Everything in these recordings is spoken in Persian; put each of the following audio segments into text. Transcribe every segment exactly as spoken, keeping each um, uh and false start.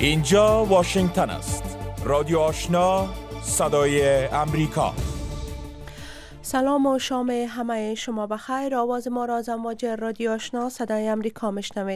اینجا واشنگتن است. رادیو آشنا، صدای امریکا. سلام و شام همه شما بخیر. آواز ما را از امواج رادیو آشنا صدای امریکا میشنوید.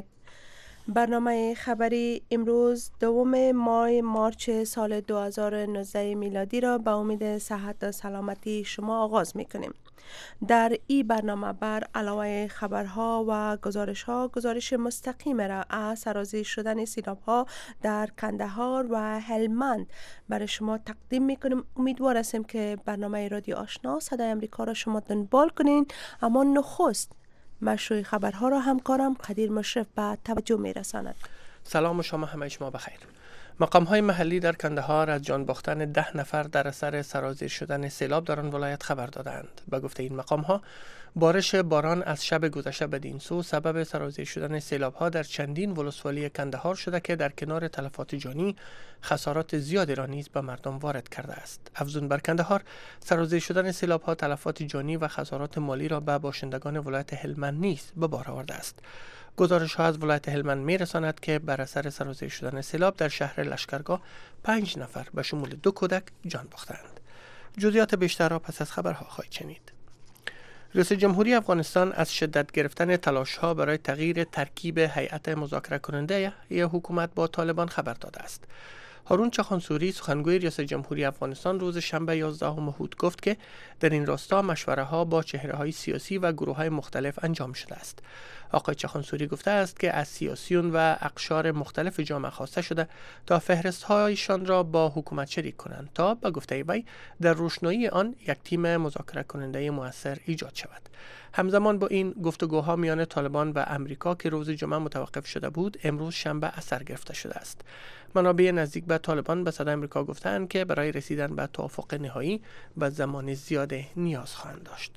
برنامه خبری امروز دوم ماه مارچ سال دو هزار و نوزده میلادی را به امید صحت و سلامتی شما آغاز میکنیم. در این برنامه بر علاوه خبرها و گزارشها گزارش مستقیم را از سرازیر شدن سیلاب‌ها در کندهار و هلمند برای شما تقدیم میکنیم. امیدوار هستیم که برنامه رادیو آشنا صدای امریکا را شما دنبال کنین. اما نخست مشروع خبرها را همکارم قدیر مشرف به توجه میرساند. سلام و شما همه شما بخیر. مقام‌های محلی در کندهار از جان باختن ده نفر در اثر سرازیر شدن سیلاب در آن ولایت خبر دادند. به گفته این مقام‌ها، بارش باران از شب گذشته بدین سو سبب سرازیر شدن سیلاب‌ها در چندین ولسوالی کندهار شده که در کنار تلفات جانی خسارات زیادی را نیز به مردم وارد کرده است. افزون بر کندهار، سرازیر شدن سیلاب‌ها تلفات جانی و خسارات مالی را به باشندگان ولایت هلمند نیز به بار آورده است. گزارش ها از ولایت هلمند می رساند که بر اثر سرازیر شدن سیلاب در شهر لشکرگاه پنج نفر به شمول دو کودک جان باختند. جزئیات بیشتر را پس از خبرها خواهید شنید. رئیس جمهوری افغانستان از شدت گرفتن تلاش ها برای تغییر ترکیب هیئت مذاکره کننده ی حکومت با طالبان خبر داده است. هارون چخانسوری، سخنگوی ریاست جمهوری افغانستان، روز شنبه یازدهم مهود گفت که در این راستا مشوره ها با چهره های سیاسی و گروه های مختلف انجام شده است. آقای چخانسوری گفته است که از سیاسیون و اقشار مختلف جامعه خواسته شده تا فهرست هایشان را با حکومت شریک کنند تا به گفته وی در روشنایی آن یک تیم مذاکره کننده مؤثر ایجاد شود. همزمان با این گفتگوها میان طالبان و امریکا که روز جمعه متوقف شده بود، امروز شنبه اثر گرفته شده است. منابع نزدیک به طالبان به صدای امریکا گفتند که برای رسیدن به توافق نهایی به زمان زیاد نیاز خواهند داشت.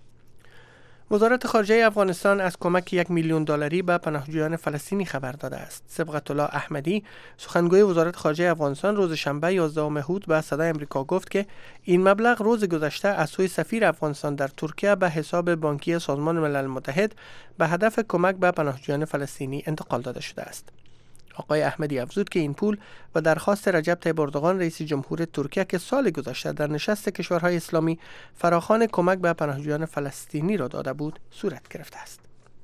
وزارت خارجه افغانستان از کمک یک میلیون دلاری به پناهجویان فلسطینی خبر داده است. صبغت الله احمدی، سخنگوی وزارت خارجه افغانستان، روز شنبه یازدهم مهود به صدای امریکا گفت که این مبلغ روز گذشته از سوی سفیر افغانستان در ترکیه به حساب بانکی سازمان ملل متحد به هدف کمک به پناهجویان فلسطینی انتقال داده شده است. آقای احمدی افزود که این پول و درخواست رجب طیب اردوغان رئیس جمهور ترکیه که سال گذشته در نشست کشورهای اسلامی فراخوان کمک به پناهجویان فلسطینی را داده بود صورت گرفته است.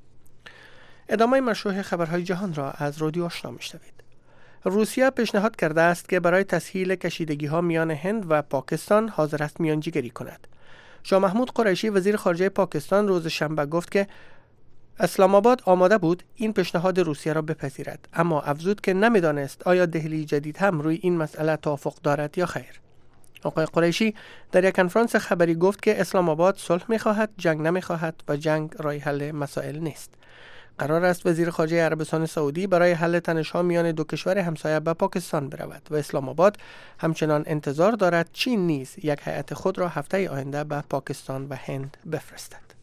ادامه مشروع خبرهای جهان را از رادیو آشنا میشنوید. روسیه پیشنهاد کرده است که برای تسهیل کشیدگی ها میان هند و پاکستان حاضر است میانجیگری کند. شاه محمود قریشی، وزیر خارجه پاکستان، روز شنبه گفت که اسلام آباد آماده بود این پیشنهاد روسیه را بپذیرد، اما افزود که نمیدانست آیا دهلی جدید هم روی این مسئله توافق دارد یا خیر. آقای قریشی در یک کنفرانس خبری گفت که اسلام آباد صلح می‌خواهد، جنگ نمی‌خواهد و جنگ راه حل مسائل نیست. قرار است وزیر خارجه عربستان سعودی برای حل تنش‌ها میان دو کشور همسایه به پاکستان برود و اسلام آباد همچنان انتظار دارد چین نیز یک هیئت خود را هفته آینده به پاکستان و هند بفرستد.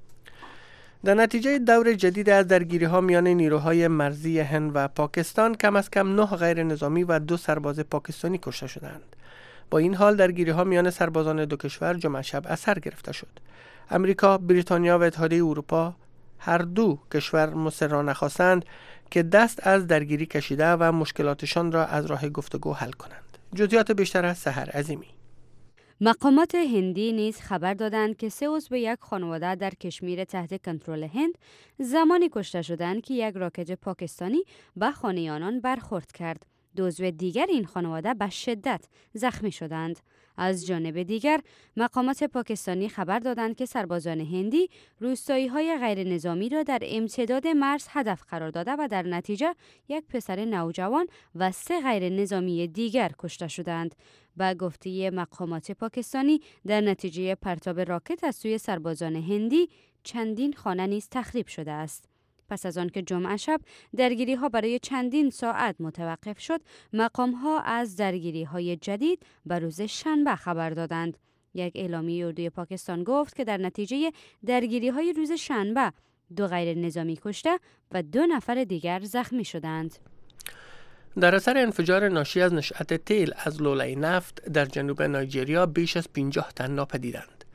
در نتیجه دور جدید از درگیری‌ها میان نیروهای مرزی هند و پاکستان، کم از کم نه غیر نظامی و دو سرباز پاکستانی کشته شدند. با این حال درگیری‌ها میان سربازان دو کشور جمعه شب اثر گرفته شد. امریکا، بریتانیا و اتحادیه اروپا هر دو کشور مصرانه خواستند که دست از درگیری کشیده و مشکلاتشان را از راه گفتگو حل کنند. جزئیات بیشتر از سحر عظیمی. مقامات هندی نیز خبر دادند که سه عضو یک خانواده در کشمیر تحت کنترل هند زمانی کشته شدند که یک راکت پاکستانی به خانه آنان برخورد کرد. دو عضو دیگر این خانواده به شدت زخمی شدند. از جانب دیگر، مقامات پاکستانی خبر دادند که سربازان هندی روستایی‌های غیر نظامی را در امتداد مرز هدف قرار داده و در نتیجه یک پسر نوجوان و سه غیر نظامی دیگر کشته شدند. با گفته مقامات پاکستانی، در نتیجه پرتاب راکت از سوی سربازان هندی چندین خانه نیز تخریب شده است. پس از آن که جمعه شب درگیری ها برای چندین ساعت متوقف شد، مقام ها از درگیری های جدید بر روز شنبه خبر دادند. یک اعلامیه اردوی پاکستان گفت که در نتیجه درگیری های روز شنبه دو غیر نظامی کشته و دو نفر دیگر زخمی شدند. در اثر انفجار ناشی از نشأت تیل از لوله نفت در جنوب نایجریا بیش از پنجاه تن ناپدیدند.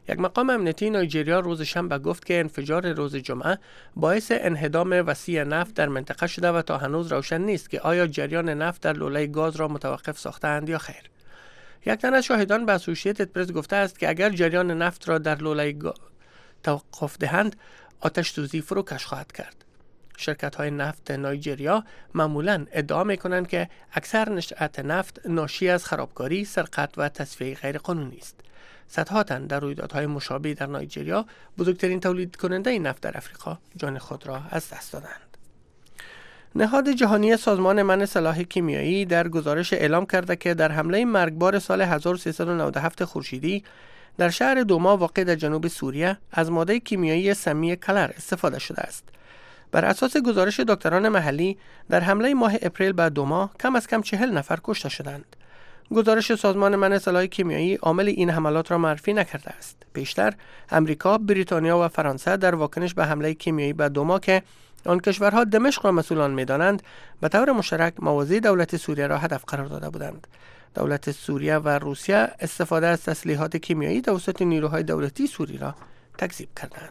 یک مقام امنیتی نایجریا روز شنبه گفت که انفجار روز جمعه باعث انهدام وسیع نفت در منطقه شده و تا هنوز روشن نیست که آیا جریان نفت در لوله گاز را متوقف ساختند یا خیر. یک تن از شاهدان به اسوسییتد پرس گفته است که اگر جریان نفت را در لوله گاز توقف دهند، آتش سوزی فروکش خواهد کرد. شرکت‌های نفت نایجریا معمولاً ادعا می‌کنند که اکثر نشأت نفت ناشی از خرابکاری، سرقت و تصفیه غیرقانونی است. صدها تن در رویدادهای مشابه در نایجریا، بزرگترین تولید کننده نفت در افریقا، جان خود را از دست دادند. نهاد جهانی سازمان منع سلاح کیمیایی در گزارش اعلام کرده که در حمله مرگبار سال هزار و سیصد و نود و هفت خورشیدی در شهر دوما واقع در جنوب سوریه از ماده کیمیایی سمی کلر استفاده شده است. بر اساس گزارش دکتران محلی، در حمله ماه اپریل به دوما کم از کم چهل نفر کشته شدند. گزارش سازمان منع سلاح کیمیایی عامل این حملات را معرفی نکرده است. پیشتر امریکا، بریتانیا و فرانسه در واکنش به حمله کیمیایی به دوما که آن کشورها دمشق را مسئولان می‌دانند، به طور مشترک مواضع دولت سوریه را هدف قرار داده بودند. دولت سوریه و روسیه استفاده از تسلیحات کیمیایی توسط نیروهای دولتی سوری را تکذیب کردند.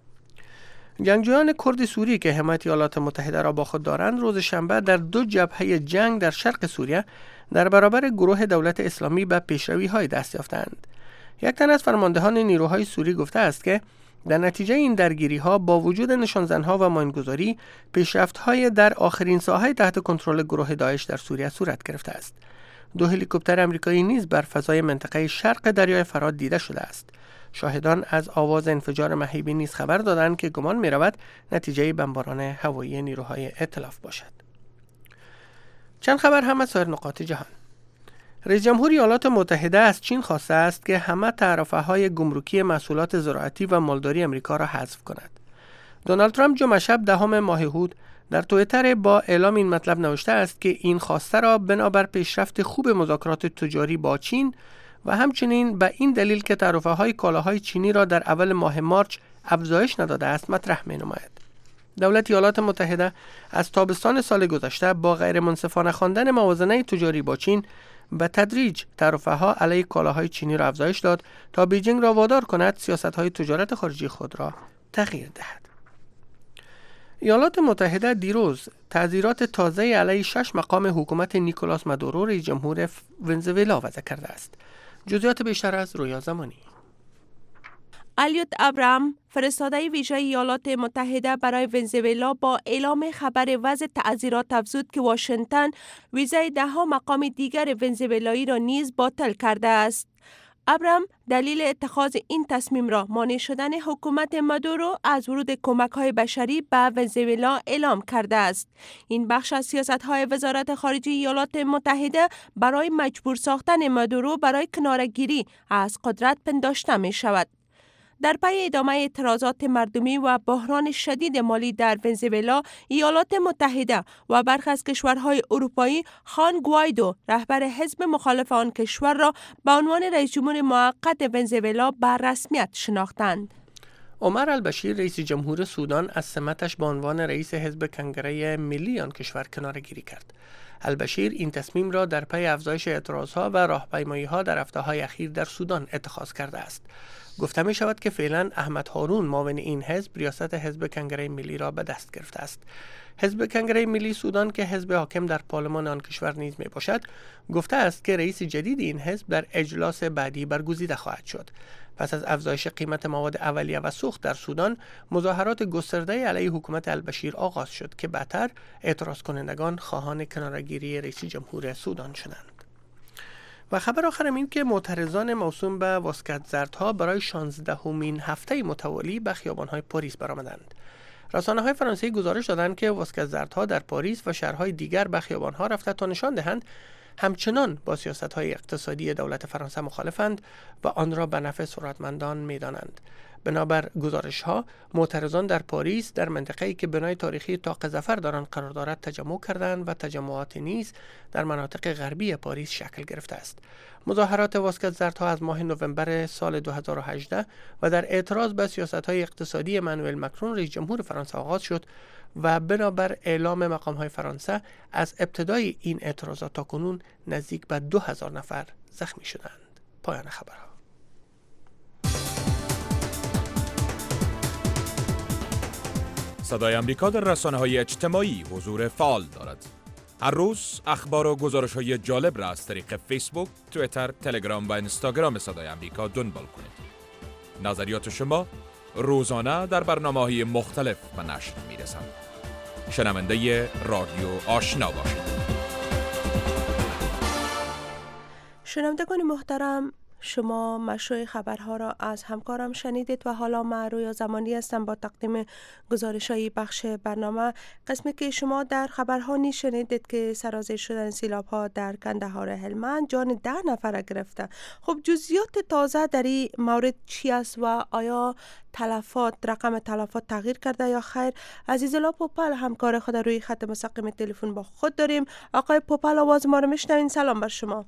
جنگجویان کرد سوری که حمایت ایالات متحده را با خود دارند، روز شنبه در دو جبهه جنگ در شرق سوریه در برابر گروه دولت اسلامی به پیشروی‌های دست یافتند. یک تن از فرماندهان نیروهای سوری گفته است که در نتیجه این درگیری‌ها با وجود نشانزن‌ها و ماینگذاری، پیشرفت‌های در آخرین ساحه تحت کنترل گروه داعش در سوریه صورت گرفته است. دو هلیکوپتر آمریکایی نیز بر فضای منطقه شرق دریای فرات دیده شده است. شاهدان از آواز انفجار مهیبی نیز خبر دادند که گمان می‌رود نتیجه بمباران هوایی نیروهای ائتلاف باشد. چند خبر هم از سایر نقاط جهان. رئیس جمهور ایالات متحده از چین خواسته است که همه تعرفه‌های گمرکی محصولات زراعتی و مالداری آمریکا را حذف کند. دونالد ترامپ جمعه شب دهم ماه هود در توییتر با اعلام این مطلب نوشته است که این خواسته را بنابر پیشرفت خوب مذاکرات تجاری با چین و همچنین به این دلیل که تعرفه‌های کالاهای چینی را در اول ماه مارچ افزایش نداده است مطرح می‌نماید. دولت ایالات متحده از تابستان سال گذشته با غیر منصفانه خواندن موازنه تجاری با چین به تدریج تعرفه‌ها علیه کالاهای چینی را افزایش داد تا بیجینگ را وادار کند سیاست‌های تجارت خارجی خود را تغییر دهد. ایالات متحده دیروز تعزیرات تازه علیه شش مقام حکومت نیکولاس مادورو رئیس جمهور ونزوئلا وضع کرده است. جزئیات بیشتر از رویا زمانی. الیوت ابرام، فرستاده ویژه ایالات متحده برای ونزوئلا، با اعلام خبر وضع تعزیرات افزود که واشنگتن ویزای ده ها مقام دیگر ونزوئلایی را نیز باطل کرده است. ابرام دلیل اتخاذ این تصمیم را مانع شدن حکومت مادورو از ورود کمک‌های بشری به ونزوئلا اعلام کرده است. این بخش از سیاست‌های وزارت خارجه ایالات متحده برای مجبور ساختن مادورو برای کناره‌گیری از قدرت پنداشته می شود. در پی ادامه اعتراضات مردمی و بحران شدید مالی در ونزوئلا، ایالات متحده و برخی از کشورهای اروپایی خوان گوایدو، رهبر حزب مخالف آن کشور، را به عنوان رئیس جمهور موقت ونزوئلا به رسمیت شناختند. عمر البشیر، رئیس جمهور سودان، از سمتش به عنوان رئیس حزب کنگره ملی آن کشور کناره‌گیری کرد. البشیر این تصمیم را در پی افزایش اعتراضها و راهپیمایی‌ها در هفته‌های اخیر در سودان اتخاذ کرده است. گفته می شود که فعلا احمد هارون، معاون این حزب، ریاست حزب کنگره ملی را به دست گرفته است. حزب کنگره ملی سودان که حزب حاکم در پارلمان آن کشور نیز می باشد، گفته است که رئیس جدید این حزب در اجلاس بعدی برگزیده خواهد شد. پس از افزایش قیمت مواد اولیه و سوخت در سودان، مظاهرات گسترده علیه حکومت البشیر آغاز شد که بعدتر اعتراض کنندگان خواهان کناره‌گیری رئیس جمهور سودان شدند. و خبر آخرم این که معترضان موسوم به واسکت زردها برای شانزدهمین هفته متوالی به خیابان‌های پاریس برآمدند. رسانه‌های فرانسوی گزارش دادند که واسکت زردها در پاریس و شهرهای دیگر به خیابان‌ها رفته تا نشان دهند همچنان با سیاست‌های اقتصادی دولت فرانسه مخالفند و آن را به نفع ثروتمندان می‌دانند. بنابر گزارش‌ها، معترضان در پاریس در منطقه‌ای که بنای تاریخی طاق ظفر در آن قرار دارد تجمع کردند و تجمعات نیز در مناطق غربی پاریس شکل گرفته است. مظاهرات واسکت زردها از ماه نوامبر سال دو هزار و هجده و در اعتراض به سیاست‌های اقتصادی امانوئل مکرون رئیس جمهور فرانسه آغاز شد و بنابر اعلام مقام‌های فرانسه از ابتدای این اعتراضات تا کنون نزدیک به دو هزار نفر زخمی شدند. پایان خبرها. صدای امریکا در رسانه‌های اجتماعی حضور فعال دارد. هر روز اخبار و گزارش‌های جالب را از طریق فیسبوک، توییتر، تلگرام و اینستاگرام صدای امریکا دنبال کنید. نظریات شما روزانه در برنامه‌های مختلف به نشر می‌رسند. شنونده رادیو آشنا باشید. شنوندگان محترم، شما مشروع خبرها را از همکارم شنیدید و حالا من رویا زمانی هستم با تقدیم گزارش‌های بخش برنامه. قسمی که شما در خبرها نیز شنیدید که سرازیر شدن سیلاب‌ها در کندهار هلمند جان ده نفر گرفته. خب جزئیات تازه در این مورد چی است و آیا تلفات رقم تلفات تغییر کرده یا خیر؟ عزیزالله پوپل همکار خود روی خط مستقیم تلفن با خود داریم. آقای پوپل آواز ما رو میشنوین؟ سلام بر شما.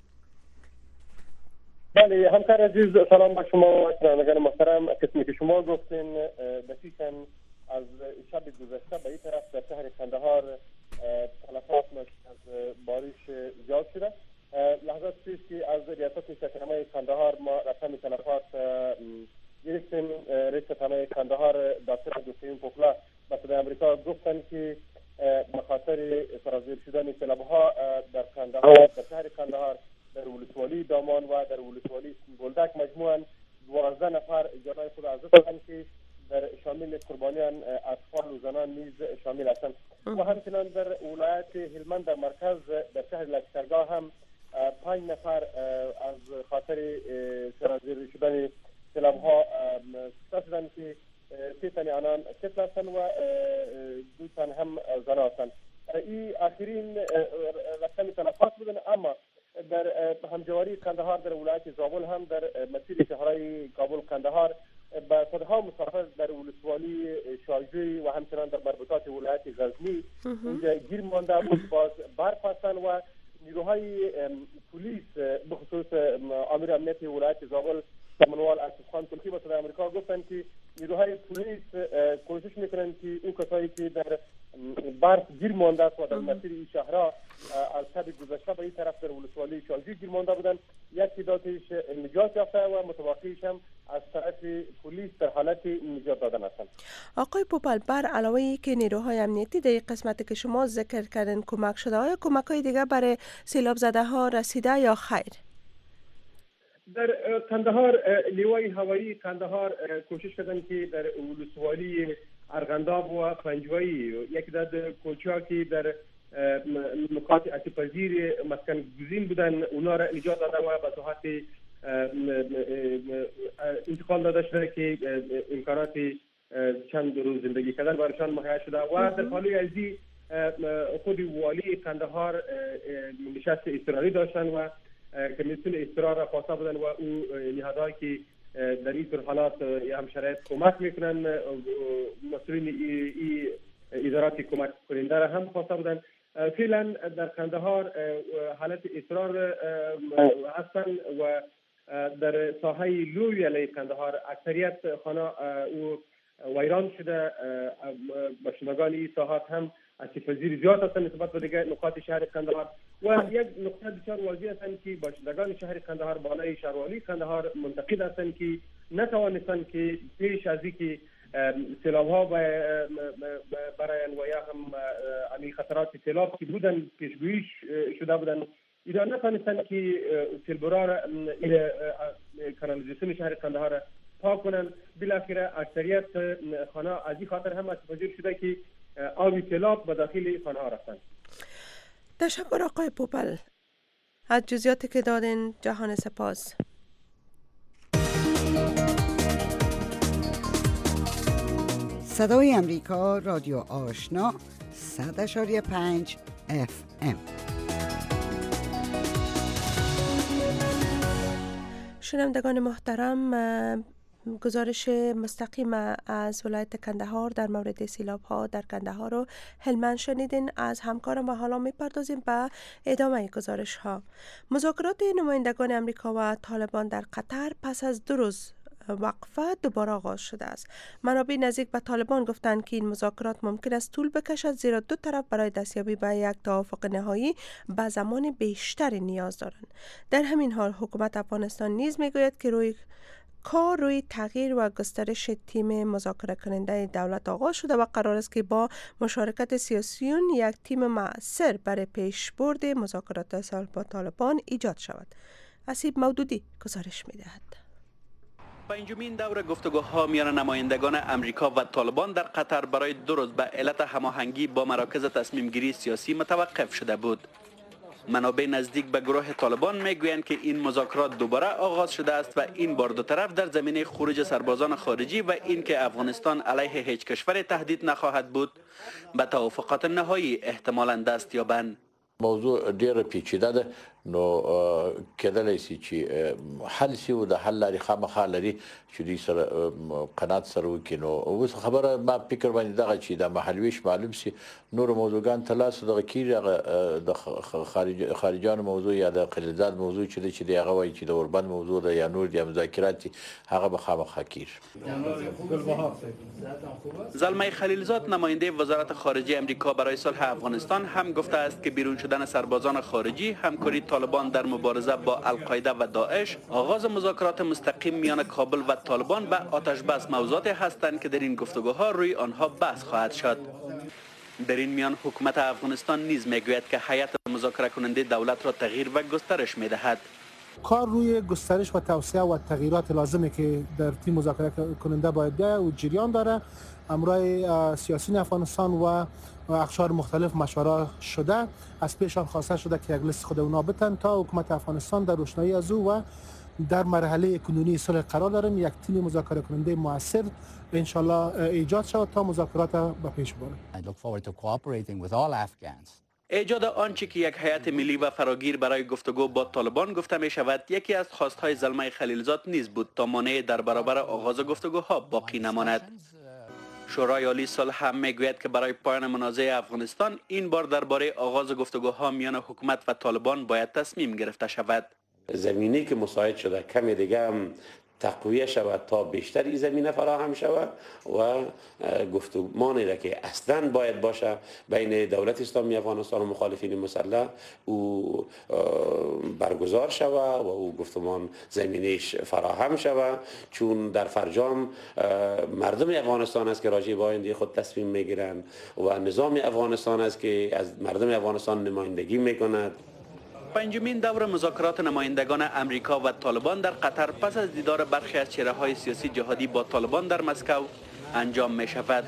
بله همکار عزیز، سلام به شما و شنوندگان محترم. قسمی که شما گفتین دقیقاً از شب گذشته به این طرف در شهر کندهار تلفات از بارش زیاد شده. لحظات پیش که از ریاست شهرنامه کندهار ما رقم تلفات گرفتیم. رئیس شهرنامه کندهار دکتر دکتر پوپلا به صدای امریکا گفتن که به خاطر سرازیر شدن سیلاب‌ها در کندهار، در شهر کندهار، در ولسوالی دامان و در ولسوالی بولدک مجموعاً دوازده نفر جانای خود از دست دادند که در شامل قربانیان اطفال و زنان نیز شامل هستند. و همچنان در ولایت هلمند در مرکز در شهر لشکرگاه هم پنج نفر از خاطر سرازیر شدن سیلاب‌ها کشته شدند که سه تن آنان طفل هستند و دو تن هم زن هستند. این آخرین رقم تلفات بودند، اما در همجواری کندهار در ولایت زابل هم در مسیر شهرهای کابل کندهار با صدها مسافر در ولسوالی شارجوی و همچنان در مربوطات ولایت غزنی اینجا گیر مانده بود. باز برف هستند و نیروهای پلیس بخصوص امیر امنیت ولایت زابل منوال اسفخان ترکی به صدای امریکا گفتند که نیروهای پلیس کوشش میکنند که اون کسایی که در برف گیر مانده است و در مسیر این شهرها از شب گذشته به این طرف در ولسوالی شالجی گیر مانده بودند، یک تعدادش نجات یافته و متوقعش هم از طرف پلیس در حالت نجات دادن هستند. آقای پوپل، بر علاوه ای که نیروهای امنیتی در این قسمتی که شما ذکر کردن کمک شده، آیا کمک های دیگه برای سیلاب زده ها رسیده یا خیر؟ در کندهار نیروی هوایی کندهار کوشش کردن که در ولسوالی ارغنداب و پنجوایی یک داد کوچا که در نقاط اتپذیر مسکن گزین بودن اونا را نجات داده و به صحت انتقال داده شده که امکانات چند روز زندگی کردن برایشان مهیا شده. و در حالی ازی خود والی کندهار نشست اضطراری داشتن و کمیسیون اضطرار را خواسته بودن و او نهادهایی که در این طور حالات هم شرایط کمک میکنن مسئولین ای ادارات کمک کننده را هم خواسته بودن. فعلا در کندهار حالت اضطرار هستند و در ساحه لوی علی کندهار اکثریت خانه او ویران شده. باشندگان این ساحات هم اتپذیر زیاد هستند نسبت به دیگر نقاط شهر کندهار و یک نقطه بسیار واضح هستند که باشندگان شهر کندهار بالای شهروالی کندهار منتقد هستند که نتوانستند که پیش از اینکه سیلاب‌ها برای انواع هم امی خطرات سیلاب که بودن پیشگویی شده بودن اینا نتوانستند که سیلبرار کانالیزاسیون شهر کندهار پاک کنن. بالاخره اکثریت خانه از این خاطر هم اتپذیر شده که آبی سیلاب به داخل خانه ها رفتن. تشکر آقای پوپل از جزئیاتی که دادین. جهان سپاس. صدای امریکا رادیو آشنا صد اشاری پنج اف ام. شنوندگان محترم، گزارش مستقیم از ولایت کندهار در مورد سیلاب ها در کندهار و هلمند شنیدین از همکارم و حالا میپردازیم به ادامه گزارش ها. مذاکرات نمایندگان امریکا و طالبان در قطر پس از دو روز وقفه دوباره آغاز شده است. منابع نزدیک به طالبان گفتند که این مذاکرات ممکن است طول بکشد زیرا دو طرف برای دستیابی به یک توافق نهایی به زمان بیشتری نیاز دارند. در همین حال حکومت افغانستان نیز میگوید که روی کار روی تغییر و گسترش تیم مذاکره کننده دولت آغاز شده و قرار است که با مشارکت سیاسیون یک تیم مؤثر برای پیشبرد مذاکرات صلح با طالبان ایجاد شود. اسیب مودودی گزارش می‌دهد. پنجمین دور گفتگوها میان نمایندگان امریکا و طالبان در قطر برای دو روز به علت هماهنگی با مراکز تصمیم گیری سیاسی متوقف شده بود. منابع نزدیک به گروه طالبان میگویند که این مذاکرات دوباره آغاز شده است و این بار دو طرف در زمینه خروج سربازان خارجی و اینکه افغانستان علیه هیچ کشور تهدید نخواهد بود به توافقات نهایی احتمالاً دست یابند. موضوع ډیر پیچیده ده، نو کېدلی شي چې حل شي او د حل لارې خامخا لري چې دوی سره قناعت سره وکړي. نو اوس خبره ما فکر باندې دغه چې د محلویش معلوم شي نور موضوعګان ته لاس دغه کېږي، هغه د خارج خارجانو موضوع یا د خلیلزاد موضوع چې دی چې دی هغه وایي چې د اوربند موضوع ده یا نور د مذاکرات هغه به خامخا کېږي. زلمه خلیلزاد نماینده وزارت خارجه امریکا برای صلح افغانستان هم گفته است که بیرون شدن سربازان خارجی، همکاری طالبان در مبارزه با القاعده و داعش، آغاز مذاکرات مستقیم میان کابل و طالبان و آتش بس موضوعاتی هستند که در این گفتگوها روی آنها بحث خواهد شد. در این میان حکومت افغانستان نیز میگوید که هیئت مذاکره کننده دولت را تغییر و گسترش میدهد. کار روی گسترش و توسعه و تغییرات لازمی که در تیم مذاکره کننده باید بیاید و جریان داره. امرای سیاسی افغانستان و اقشار مختلف مشوره شده، از پیشان خواسته شده که یک لیست خود اونا بتن تا حکومت افغانستان در روشنایی از او و در مرحله کنونی صلح قرار داریم یک تیم مذاکره کننده موثر انشالله ایجاد شود تا مذاکرات به پیش بره. ایجاد آنچه که یک هیئت ملی و فراگیر برای گفتگو با طالبان گفته می شود یکی از خواستهای زلمه خلیلزاد نیز بود تا مانع در برابر آغاز گفتگوها باقی نماند. شورای عالی صلح هم میگوید که برای پایان منازعه افغانستان این بار درباره آغاز گفتگوها میان حکومت و طالبان باید تصمیم گرفته شود. زمینی که مساعد شده کمی دیگه هم تقویه شود تا بیشتر این زمینه فراهم شود و گفتمانی را که اصلا باید باشه بین دولت اسلامی افغانستان و مخالفین مسلح او برگزار شود و او گفتمان زمینیش فراهم شود، چون در فرجام مردم افغانستان است که راجع به آینده خود تصمیم میگیرند و نظام افغانستان است که از مردم افغانستان نمایندگی میکند. پنجمین دور مذاکرات نمایندگان امریکا و طالبان در قطر پس از دیدار برخی از چهره‌های سیاسی جهادی با طالبان در مسکو انجام می شود.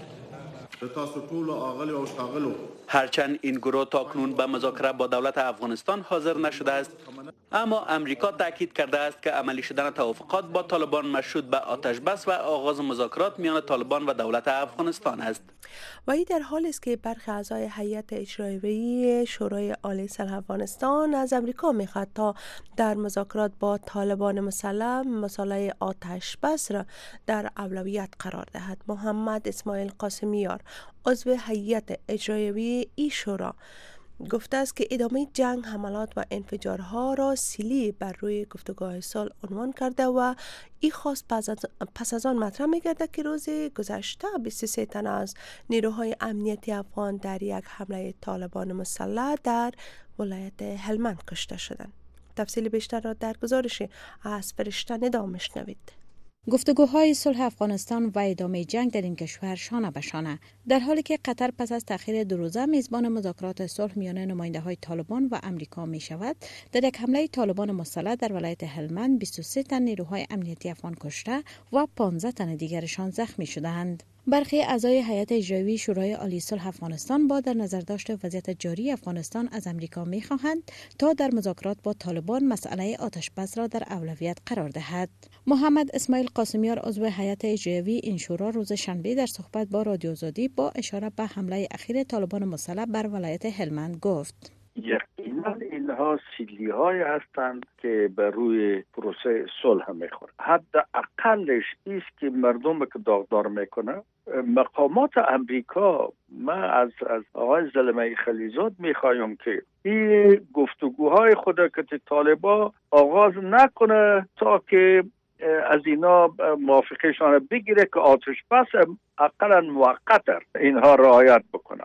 هرچند این گروه تاکنون به مذاکره با دولت افغانستان حاضر نشده است، اما امریکا تاکید کرده است که عملی شدن توافقات با طالبان مشروط به آتش بس و آغاز مذاکرات میان طالبان و دولت افغانستان است. و این در حالی است که برخی اعضای هیئت اجرایی شورای عالی صلح افغانستان از امریکا میخواد تا در مذاکرات با طالبان مسلح مسئله آتش بس را در اولویت قرار دهد. محمد اسماعیل قاسمیار عضو هیئت اجرایی ای شورا گفته است که ادامه جنگ، حملات و انفجارها را سیلی بر روی گفتگوهای صلح عنوان کرده و این خواست پس از آن مطرح می‌گردد که روز گذشته بیست و سه تن از نیروهای امنیتی افغان در یک حمله طالبان مسلح در ولایت هلمند کشته شدند. تفصیل بیشتر را در گزارش از فرشته ندا میشنوید. گفتگوهای صلح افغانستان و ادامه جنگ در این کشور شانه به شانه، در حالی که قطر پس از تأخیر دو روزه میزبان مذاکرات صلح میان نماینده‌های طالبان و امریکا می شود. در یک حمله طالبان مسلح در ولایت هلمند بیست و سه تن نیروهای امنیتی افغان کشته و پانزده تن دیگرشان زخمی شدند. برخی اعضای هیئت اجرایی شورای عالی صلح افغانستان با در نظر داشت وضعیت جاری افغانستان از امریکا می‌خواهند تا در مذاکرات با طالبان مسئله آتش بس را در اولویت قرار دهد. محمد اسماعیل قاسمیار عضو هیئت اجرایی این شورا روز شنبه در صحبت با رادیو آزادی با اشاره به حمله اخیر طالبان مسلح بر ولایت هلمند گفت: یقینا اینها سیلی های هستند که بر روی پروسه صلح میخورند. حد اقلش ایست که مردم که داغدار میکنه مقامات امریکا. من از از آقای زلمه خلیلزاد میخوایم که این گفتگوهای خود که طالبا آغاز نکنه تا که از اینا موافقهشان بگیره که آتش بس اقلا موقت اینها رعایت بکنن.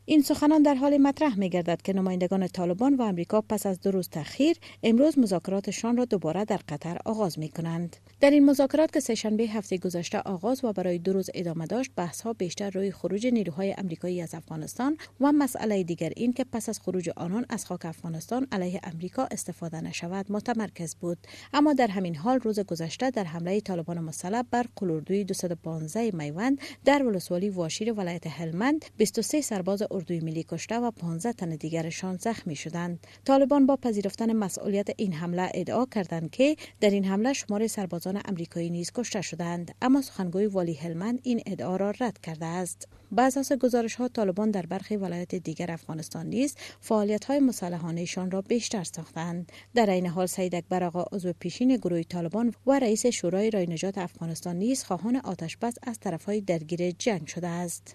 این سخنان در حال مطرح می گردد که نمایندگان طالبان و امریکا پس از دو روز تأخیر امروز مذاکراتشان را دوباره در قطر آغاز می کنند. در این مذاکرات که سه‌شنبه هفته گذشته آغاز و برای دو روز ادامه داشت، بحث ها بیشتر روی خروج نیروهای آمریکایی از افغانستان و مسئله دیگر این که پس از خروج آنان از خاک افغانستان علیه امریکا استفاده نشود متمرکز بود. اما در همین حال روز گذشته در حمله طالبان مسلح بر قلوردوی دویست و پانزده میوند در ولسوالی واشیر ولایت هلمند بیست و سه سرباز اردوی ملی کشته و پانزده تن دیگرشان زخمی شدند. طالبان با پذیرفتن مسئولیت این حمله ادعا کردند که در این حمله شمار سربازان آمریکایی نیز کشته شدند، اما سخنگوی والی هلمند این ادعا را رد کرده است. بر اساس گزارش‌ها طالبان در برخی ولایات دیگر افغانستان نیز فعالیت‌های مسلحانه‌شان را بیشتر ساختند. در این حال سید اکبر آقا عضو پیشین گروه طالبان و رئیس شورای رای نجات افغانستان نیز خواهان آتش‌بس از طرف‌های درگیر جنگ شده است.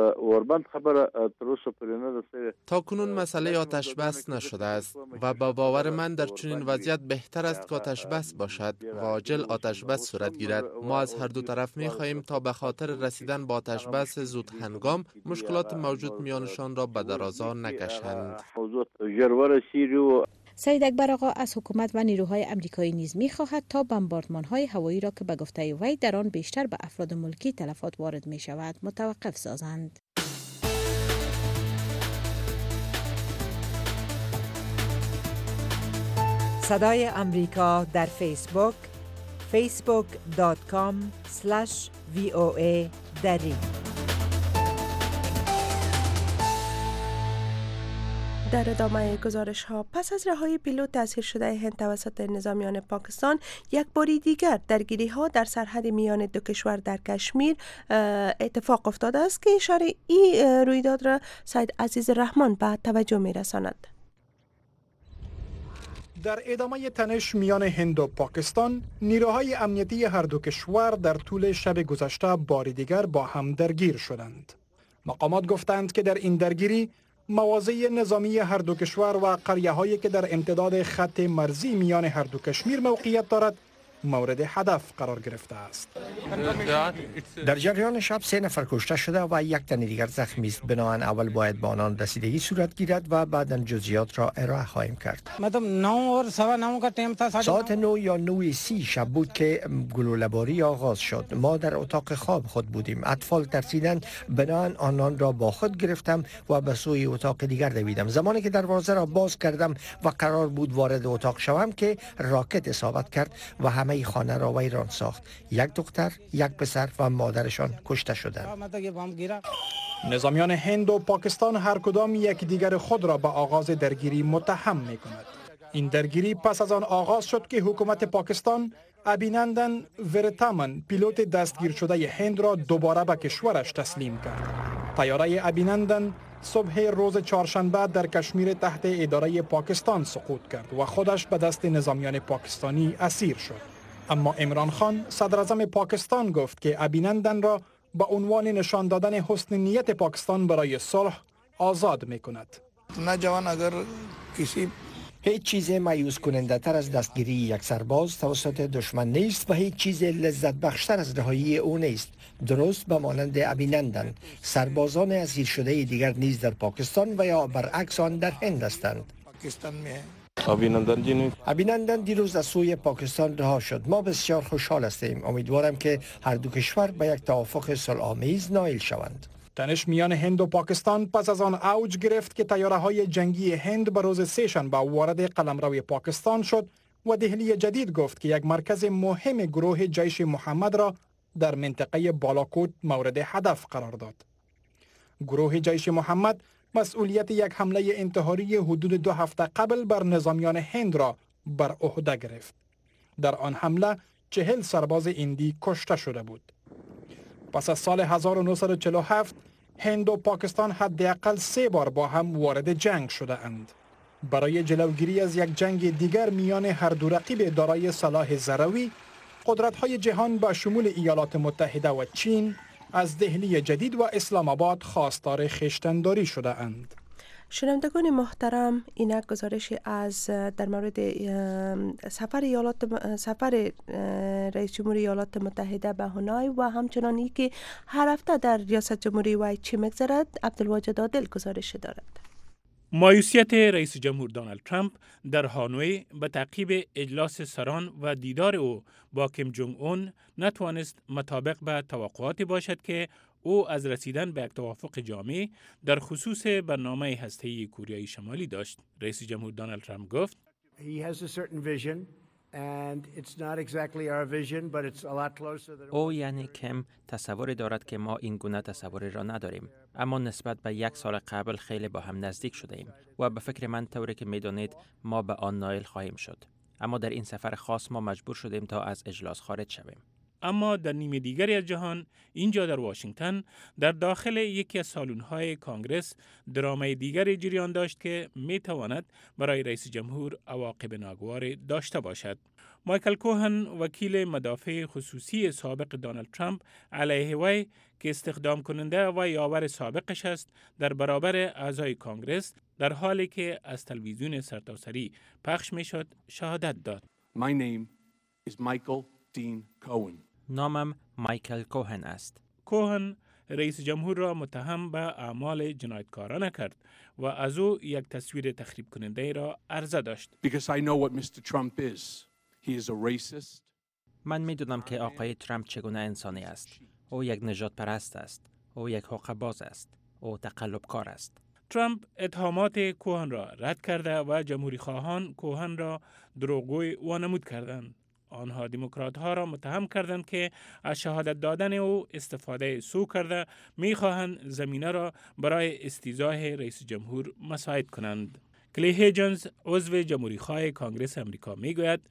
تا کنون مسئله آتش بس نشده است و با باور من در چنین وضعیت بهتر است که آتش بس باشد و عاجل آتش بس صورت گیرد. ما از هر دو طرف می خواهیم تا به خاطر رسیدن به آتش بس زود هنگام مشکلات موجود میانشان را به درازا نکشند. سید اکبر آقا از حکومت و نیروهای آمریکایی نیز می‌خواهد تا بمباردمان‌های هوایی را که به گفته وی در آن بیشتر به افراد ملکی تلفات وارد می‌شود متوقف سازند. صدای امریکا در فیسبوک فیسبوک دات کام اسلش وی او ای دری. در ادامه گزارش ها، پس از رهایی پیلوت اسیر شده هند توسط نظامیان پاکستان، یک باری دیگر درگیری ها در سرحد میان دو کشور در کشمیر اتفاق افتاده است که اشاره این رویداد را سید عزیز رحمان به توجه می رساند. در ادامه تنش میان هند و پاکستان، نیروهای امنیتی هر دو کشور در طول شب گذشته بار دیگر با هم درگیر شدند. مقامات گفتند که در این درگیری مواضع نظامی هر دو کشور و قریه هایی که در امتداد خط مرزی میان هر دو کشمیر موقعیت دارد مورد هدف قرار گرفته است. در جریان شب سه نفر کشته شده و یک تن دیگر زخمی است. بنابراین اول باید به آنان رسیدگی صورت گیرد و بعدا جزئیات را ارائه خواهیم کرد. ساعت نو یا نو سی شب بود که گلوله‌باری آغاز شد. ما در اتاق خواب خود بودیم. اطفال ترسیدند، بنابراین آنان را با خود گرفتم و به سوی اتاق دیگر دویدم. زمانی که دروازه را باز کردم و قرار بود وارد اتاق شوم که راکت اصابت کرد و همه خانه را ویران ساخت. یک دختر، یک پسر و مادرشان کشته شدند. نظامیان هند و پاکستان هر کدام یک دیگر خود را به آغاز درگیری متهم می کند. این درگیری پس از آن آغاز شد که حکومت پاکستان ابینندن ورتامن پیلوت دستگیر شده هند را دوباره به کشورش تسلیم کرد. طیاره ابینندن صبح روز چهارشنبه در کشمیر تحت اداره پاکستان سقوط کرد و خودش به دست نظامیان پاکستانی اسیر شد. اما عمران خان صدر اعظم پاکستان گفت که ابینندن را به عنوان نشان دادن حسن نیت پاکستان برای صلح آزاد می کند. نوجوان اگر کسی هیچ چیز مایوس کننده تر از دستگیری یک سرباز توسط دشمن نیست و هیچ چیز لذت بخشتر از رهایی او نیست. درست به مانند ابینندن، سربازان اسیر شده دیگر نیز در پاکستان و یا برعکس آن در هند هستند. ابینندن دیروز از سوی پاکستان رها شد. ما بسیار خوشحال هستیم. امیدوارم که هر دو کشور به یک توافق صلح‌آمیز نائل شوند. تنش میان هند و پاکستان پس از آن اوج گرفت که طیاره‌های جنگی هند به روز سه‌شنبه وارد قلمرو پاکستان شد و دهلی جدید گفت که یک مرکز مهم گروه جیش محمد را در منطقه بالاکوت مورد هدف قرار داد. گروه جیش محمد مسئولیت یک حمله انتحاری حدود دو هفته قبل بر نظامیان هند را بر عهده گرفت. در آن حمله چهل سرباز هندی کشته شده بود. پس از سال هزار و نهصد و چهل و هفت هند و پاکستان حداقل سه بار با هم وارد جنگ شده اند. برای جلوگیری از یک جنگ دیگر میان هر دو رقیب دارای سلاح ضروی، قدرت‌های جهان با شمول ایالات متحده و چین از دهلی جدید و اسلام آباد خواستار خویشتن‌داری شده اند. شنوندگان محترم، اینک گزارشی از در مورد سفر ایالات سفر رئیس جمهوری ایالات متحده به هانوی و همچنانی که هر هفته در ریاست جمهوری وی چی می‌گذرد. عبدالواجد عادل گزارش دارد. مایوسیت رئیس جمهور دونالد ترامپ در هانوی به تعقیب اجلاس سران و دیدار او با کیم جونگ اون نتوانست مطابق به توقعاتی باشد که او از رسیدن به یک توافق جامع در خصوص برنامه هسته‌ای کره شمالی داشت. رئیس جمهور دونالد ترامپ گفت او یعنی کم تصوری دارد که ما این گونه تصوری را نداریم، اما نسبت به یک سال قبل خیلی با هم نزدیک شده ایم و به فکر من طوری که می‌دانید ما به آن نائل خواهیم شد. اما در این سفر خاص ما مجبور شدیم تا از اجلاس خارج شویم. اما در نیمه دیگری از جهان، اینجا در واشنگتن، در داخل یکی از سالن‌های کانگرس درامای دیگری جریان داشت که می‌تواند برای رئیس جمهور عواقب ناگوار داشته باشد. مایکل کوهن، وکیل مدافع خصوصی سابق دونالد ترامپ علیه وی که استخدام کننده و یاور سابقش است، در برابر اعضای کانگرس در حالی که از تلویزیون سرتاسری پخش می‌شد شهادت داد. My name is Michael Dean Cohen. نامم مایکل کوهن است. کوهن رئیس جمهور را متهم به اعمال جنایتکارانه کرد و از او یک تصویر تخریب کننده را عرضه داشت. Because I know what Mister Trump is. He is a racist. من میدونم که آقای ترامپ چگونه انسانی است. او یک نژاد پرست است. او یک حقه‌باز است. او تقلبکار است. ترامپ اتهامات کوهن را رد کرده و جمهوری خواهان کوهن را دروغگوی وانمود کردند. آنها دموکرات ها را متهم کردند که از شهادت دادن او استفاده سو کرده می‌خواهند زمینه را برای استیضاح رئیس جمهور مساعد کنند. کلی هیجنز، عضو جمهوری خواه کانگرس امریکا میگوید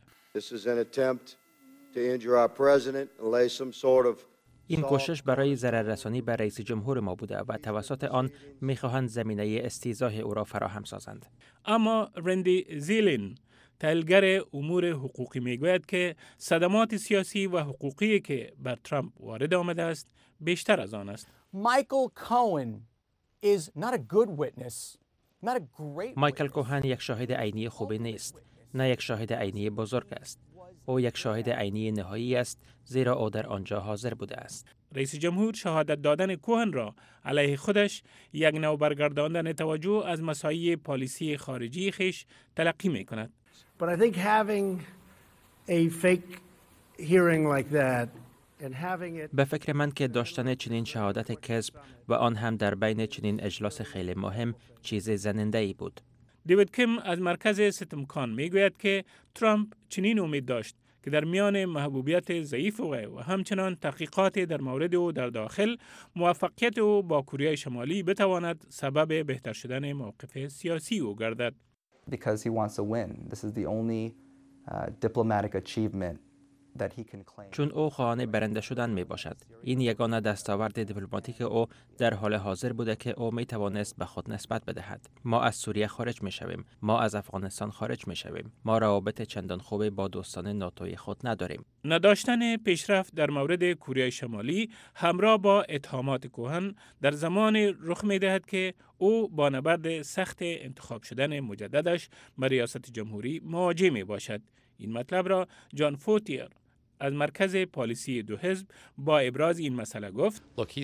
این کوشش برای ضرر رسانی به رئیس جمهور ما بوده و توسط آن می‌خواهند زمینه استیضاح او را فراهم سازند. اما رندی زیلین، تحلیلگر امور حقوقی میگوید که صدمات سیاسی و حقوقی که بر ترامپ وارد آمده است بیشتر از آن است. مایکل کوهن is not a good witness. Not a great مایکل کوهن یک شاهد عینی خوبی نیست، نه یک شاهد عینی بزرگ است. او یک شاهد عینی نهایی است زیرا او در آنجا حاضر بوده است. رئیس جمهور شهادت دادن کوهن را علیه خودش یک نوع برگرداندن توجه از مسائل پالیسی خارجی خیش تلقی می کند. But I think having a fake hearing like that and having it به فکر من که داشتن چنین شهادت کذب و آن هم در بین چنین اجلاس خیلی مهم چیز زننده ای بود. دیوید کیم از مرکز ستمکان میگوید که ترامپ چنین امید داشت که در میان محبوبیت ضعیف او و همچنان تحقیقات در مورد او در داخل، موفقیت او با کره شمالی بتواند سبب بهتر شدن موقف سیاسی او گردد. Because he wants to win. This is the only uh, diplomatic achievement that he can claim. چون او خواهان برنده شدن می باشد. این یگانه دستاورد دیپلماتیک او در حال حاضر بوده که او می توانست به خود نسبت بدهد. ما از سوریه خارج می شویم. ما از افغانستان خارج می شویم. ما روابط چندان خوبی با دوستان ناتوی خود نداریم. نداشتن پیشرفت در مورد کره شمالی همراه با اتهامات کوهن در زمان رخ می دهد که او با نبرد سخت انتخاب شدن مجددش به ریاست جمهوری مواجه می باشد. این مطلب را جان فوتیر از مرکز پالیسی دو حزب با ابراز این مسئله گفت.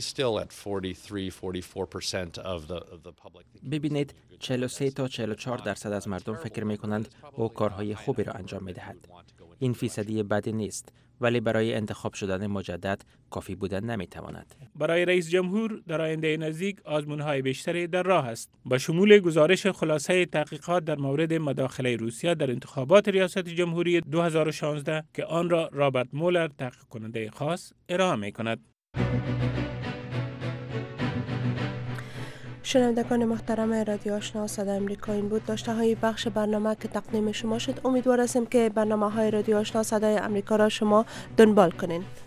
ببینید چهل و سه تا چهل و چهار درصد از مردم فکر می کنند او کارهای خوبی را انجام می دهد. این فیصدی بدی نیست، ولی برای انتخاب شدن مجدد کافی بودن نمی تواند. برای رئیس جمهور در آینده نزدیک آزمون‌های بیشتری در راه است، با شمول گزارش خلاصه تحقیقات در مورد مداخله روسیه در انتخابات ریاست جمهوری دو هزار و شانزده که آن را رابرت مولر تحقیق کننده خاص ارائه می کند. شنوندگان محترم رادیو آشنا صدای امریکا، این بود داشته های بخش برنامه که تقدیم شما شد. امیدوار هستیم که برنامه های رادیو آشنا صدای امریکا را شما دنبال کنین.